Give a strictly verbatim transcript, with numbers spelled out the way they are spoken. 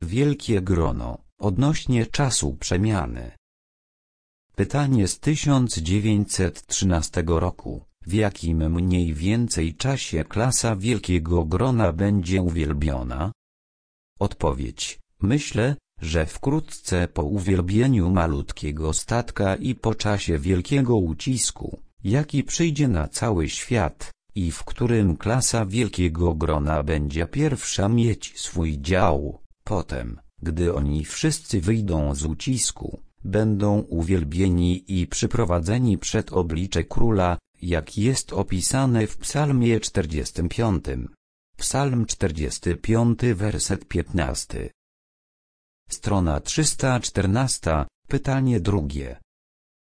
Wielkie grono, odnośnie czasu przemiany. Pytanie z tysiąc dziewięćset trzynastego roku. W jakim mniej więcej czasie klasa wielkiego grona będzie uwielbiona? Odpowiedź. Myślę, że wkrótce po uwielbieniu malutkiego statka i po czasie wielkiego ucisku, jaki przyjdzie na cały świat, i w którym klasa wielkiego grona będzie pierwsza mieć swój dział, potem, gdy oni wszyscy wyjdą z ucisku, będą uwielbieni i przyprowadzeni przed oblicze króla, jak jest opisane w Psalmie czterdziestym piątym. Psalm czterdziesty piąty, werset piętnasty. Strona trzysta czternaście, pytanie drugie.